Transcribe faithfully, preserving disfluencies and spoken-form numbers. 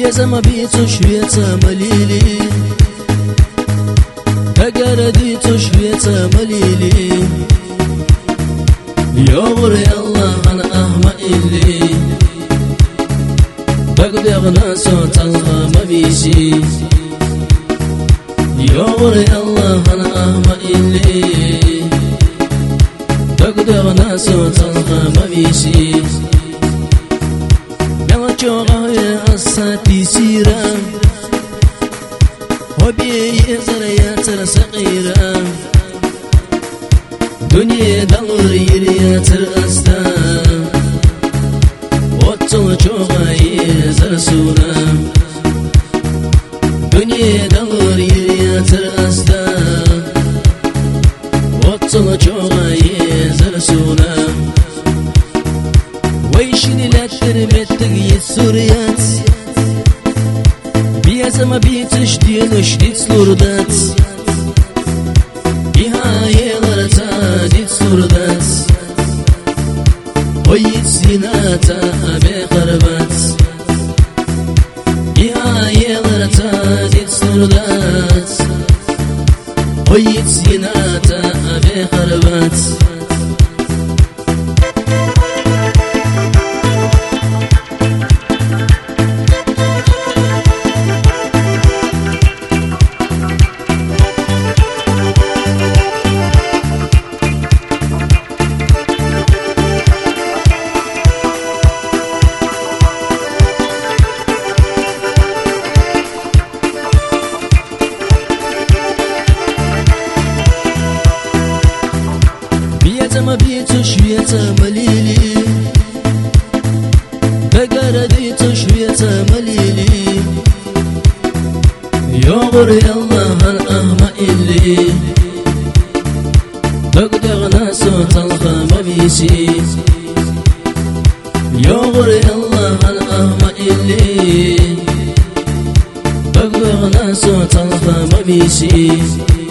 بيزم بيتو شوية مليلي أقرديتو شوية مليلي يغور الله أنا أهما إلي بقدغنا صوت الله ما بيشي يغور الله أنا أهما إلي بقدغنا صوت الله ما بيشي جوغا يا أساتي سيرا وبي يزريات الصغيرة دنيا دوري ريات الأستا وطل جوغا يزرسونا دنيا دوري ريات الأستا وطل جوغا يزرسونا ويشني لا ترمتك يسوريات بيزا ما بيتشدين شديد سلوردات بها يلرتا ديد سلوردات ويت سيناتا بخربات بها يلرتا ديد سلوردات ويت سيناتا بخربات ما بيتو شوية مليلي بقرديتو شوية مليلي يغور الله الأهما إلي بقدغنا صوت الله ما بيشي يغور الله الأهما إلي بقدغنا صوت الله ما بيشي